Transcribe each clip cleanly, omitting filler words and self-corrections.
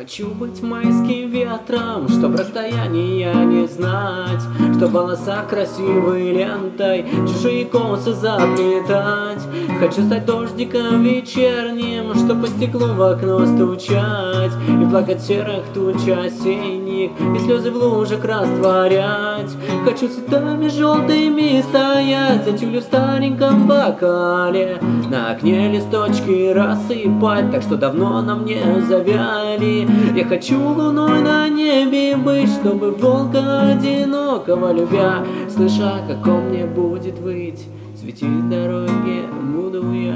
хочу быть майским ветром, чтоб расстояния не знать, чтоб в волосах красивой лентой чужие косы заплетать. Хочу стать дождиком вечерним, чтоб по стеклу в окно стучать, и плакать серых туч осенних, и слезы в лужах растворять. Хочу цветами желтыми стоять за тюлью в стареньком бокале, на окне листочки рассыпать, так что давно на мне завяли. Я хочу луной на небе быть, чтобы волка одинокого любя, слыша, как он мне будет выть, светить дороге буду я.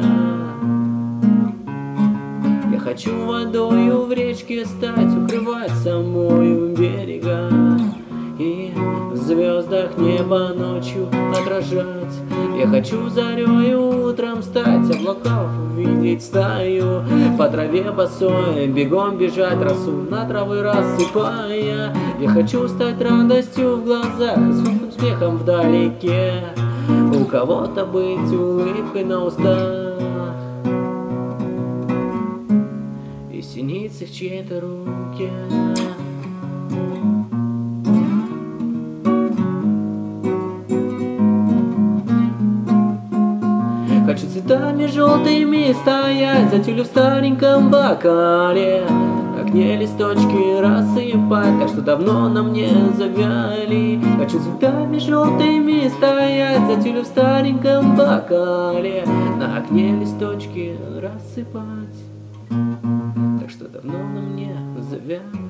Я хочу водою в речке стать, укрывать самою берега, и в звездах небо ночью отражать. Я хочу зарею утром стать, облаков увидеть стаю, по траве босой бегом бежать, росу на травы рассыпая. Я хочу стать радостью в глазах, звуком смехом вдалеке, у кого-то быть улыбкой на устах, и синицы в чьей-то руке. Хочу цветами желтыми стоять за тюлью в стареньком бокале, на окне листочки рассыпать, так что давно на мне завяли. Хочу цветами желтыми стоять за тюлью в стареньком бокале, на окне листочки рассыпать, так что давно на мне завяли.